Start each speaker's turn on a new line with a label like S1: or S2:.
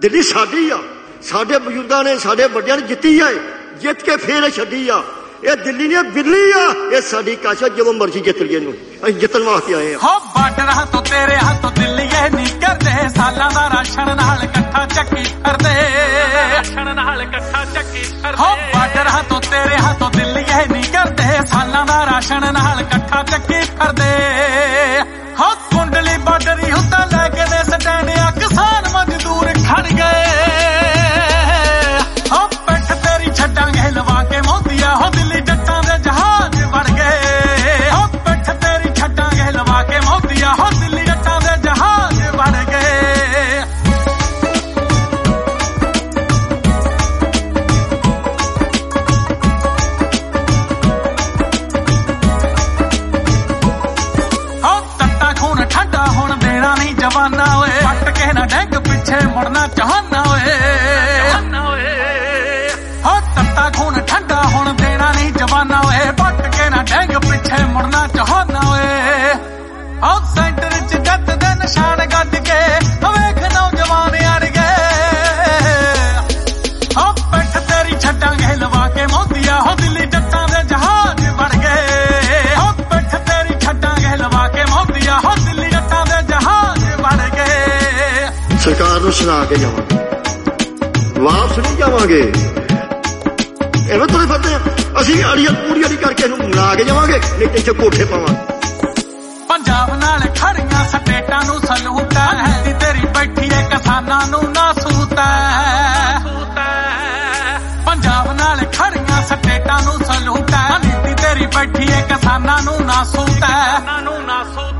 S1: ਦਿੱਲੀ ਸਾਡੀ ਆ, ਸਾਡੇ ਬਜ਼ੁਰਗਾਂ ਨੇ ਸਾਡੇ ਵੱਡਿਆਂ ਨੇ ਜਿੱਤੀ ਆ, ਜਿੱਤ ਕੇ ਫੇਰ ਛੱਡੀ ਆ। ਇਹ ਦਿੱਲੀ ਨੇ ਬਿੱਲੀ ਆ, ਇਹ ਸਾਡੀ ਕਾਸ਼ਾ ਜਦੋਂ ਮਰਜ਼ੀ ਜਿੱਤ ਲਈਏ ਇਹਨੂੰ, ਅਸੀਂ ਜਿੱਤਣ ਵਾਸਤੇ ਆਏ ਆ।
S2: ਹੋ ਬਾਰਡਰਾਂ ਤੋਂ ਤੇਰੇ ਹੱਥੋਂ ਦਿੱਲੀ ਇਹ ਨਹੀਂ ਕਰਦੇ, ਸਾਲਾਂ ਦਾ ਰਾਸ਼ਨ ਨਾਲ ਇਕੱਠਾ ਚੱਕੀ ਫਿਰਦੇ, ਰਾਸ਼ਨ ਨਾਲ ਇਕੱਠਾ ਚੱਕੀ ਫਿਰਦੇ। ਹੋ ਬਾਰਡਰਾਂ ਤੋਂ ਤੇਰੇ ਹੱਥੋਂ ਦਿੱਲੀ ਇਹ ਨਹੀਂ ਕਰਦੇ, ਸਾਲਾਂ ਦਾ ਰਾਸ਼ਨ ਨਾਲ ਇਕੱਠਾ ਚੱਕੀ ਫਿਰਦੇ। ਹੋ ਕੁੰਡਲੀ ਬਾਰਡਰੀ ਹੁੰਦਾ ਲੈ ਕੇ ਦੇ ਸਟੈਂਡ ਆ, ਕਿਸਾਨ ਮਜ਼ਦੂਰ ਖੜ ਗਏ। ਹੋ ਪਿੱਠ ਤੇਰੀ ਛੱਡਾਂਗੇ ਲਵਾ ਕੇ ਮੋਦੀਆ, ਹੋ ਦਿੱਲੀ ਜੱਟਾਂ ਦੇ ਜਹਾਜ਼ ਵੜ ਗਏ। ਹੋ ਪਿੱਠ ਤੇਰੀ ਛੱਡਾਂਗੇ ਲਵਾ ਕੇ ਮੋਦੀਆ, ਹੋ ਦਿੱਲੀ ਜੱਟਾਂ ਦੇ ਜਹਾਜ਼ ਵੜ ਗਏ। ਹੋ ਤੱਤਾ ਖੂਨ ਠੰਡਾ ਹੁਣ ਦੇਣਾ ਨਹੀਂ ਜਵਾਨਾ ਓਏ, ਪੱਟ ਕੇ ਨਾ ਡੈਂਗ ਪਿੱਛੇ ਮੁੜਨਾ ਚਾਹਨਾ ਓਏ। ਹੋ ਤੱਤਾ ਖੂਨ ਠੰਡਾ ਹੁਣ ਦੇਣਾ ਨਹੀਂ ਜਵਾਨਾ ਓਏ, ਪੱਟ ਕੇ ਨਾ ਡੈਂਗ ਪਿੱਛੇ ਮੁੜਨਾ ਚਾਹਨਾ ਓਏ। ਹੋ ਸੈਂਟਰ ਚ ਜੱਟ ਦੇ ਨਿਸ਼ਾਨ ਗੱਡ ਕੇ ਵੇਖ ਨੌਜਵਾਨ ਅੜ ਗਏ। ਹੋ ਪਿੱਠ ਤੇਰੀ ਛੱਡਾਂਗੇ ਲਵਾ ਕੇ ਮੋਦੀਆ, ਹੋ ਦਿੱਲੀ ਜੱਟਾਂ ਦੇ ਜਹਾਜ਼ ਵੜ ਗਏ। ਹੋ ਪਿੱਠ ਤੇਰੀ ਛੱਡਾਂਗੇ ਲਵਾ ਕੇ ਮੋਦੀਆ, ਹੋ ਦਿੱਲੀ ਜੱਟਾਂ ਦੇ ਜਹਾਜ਼ ਵੜ ਗਏ।
S1: ਸਰਕਾਰ ਨੂੰ ਸੁਣਾ ਕੇ ਜਾਵਾਂਗੇ, ਵਾਪਸ ਨਹੀਂ ਜਾਵਾਂਗੇ। ਐਵੇਂ ਤੁਰੇ ਫਿਰਦੇ ਆ ਅਸੀਂ, ਆੜੀਆਂ ਪੂੜੀਆਂ ਨਹੀਂ ਕਰਕੇ ਇਹਨੂੰ ਮਨਾ ਕੇ ਜਾਵਾਂਗੇ, ਨਹੀਂ ਤੇ ਇੱਥੇ ਕੋਠੇ ਪਾਵਾਂਗੇ।
S2: ਪੰਜਾਬ ਨਾਲ ਖੜੀਆਂ ਸਟੇਟਾਂ ਨੂੰ ਸਲੂਟ ਹੈ, ਦੀ ਤੇਰੀ ਬੈਠੀ ਏ ਕਿਸਾਨਾਂ ਨੂੰ ਨਾ ਸੂਤ ਹੈ। ਪੰਜਾਬ ਨਾਲ ਖੜੀਆਂ ਸਟੇਟਾਂ ਨੂੰ ਸਲੂਟ ਹੈ, ਦੀ ਤੇਰੀ ਬੈਠੀ ਏ ਕਿਸਾਨਾਂ ਨੂੰ ਨਾ ਸੂਤ ਹੈ।